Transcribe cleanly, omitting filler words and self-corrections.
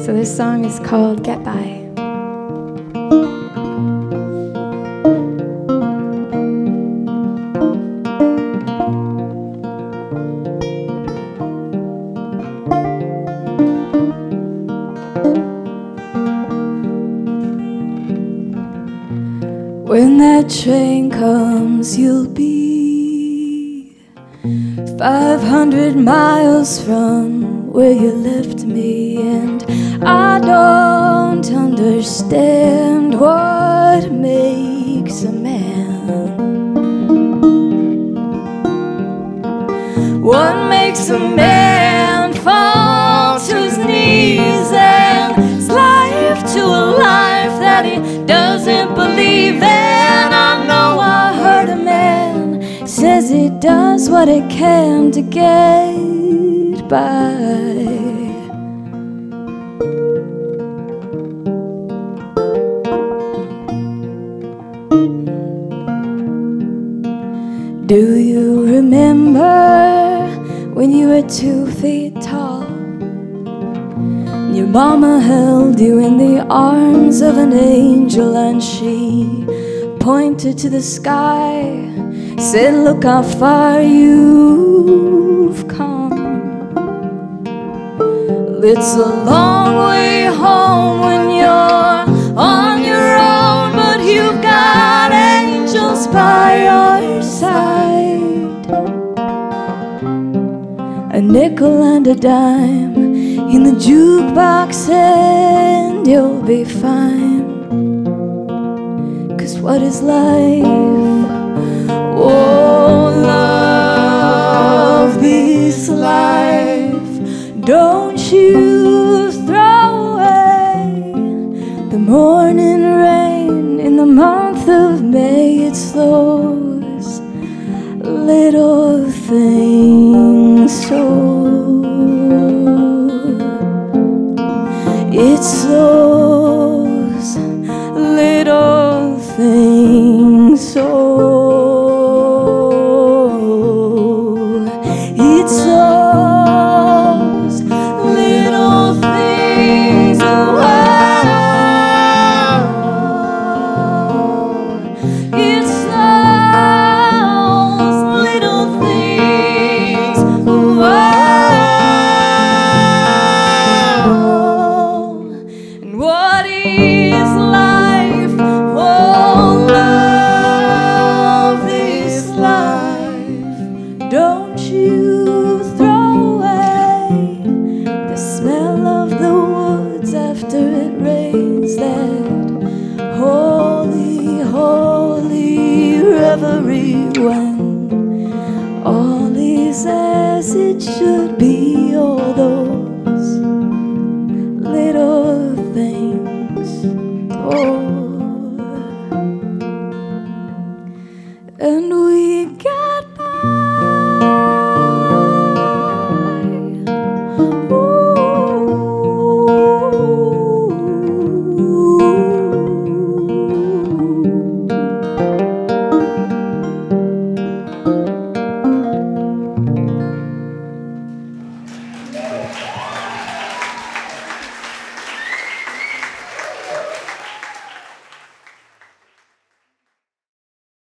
So this song is called Get By. When that train comes, you'll be 500 miles from where you left me, and I don't understand what makes a man. What makes a man fall to his knees and slave to a life that he doesn't believe in? I know I heard a man says he does what he can to get by. Do you remember when you were 2 feet tall? Your mama held you in the arms of an angel, and she pointed to the sky, said, look how far you've come. It's a long way home when you're on your own, but you've got angels by your side. A nickel and a dime in the jukebox and you'll be fine. 'Cause what is life? Oh, love this life. Don't you throw away the morning rain in the month of May. It's those little things, it's those little things, it's those little things, it's those little things, and what is life? Oh, love this life. Don't you throw away the smell of the woods after it rains, that holy, holy reverie when all is as it should be, although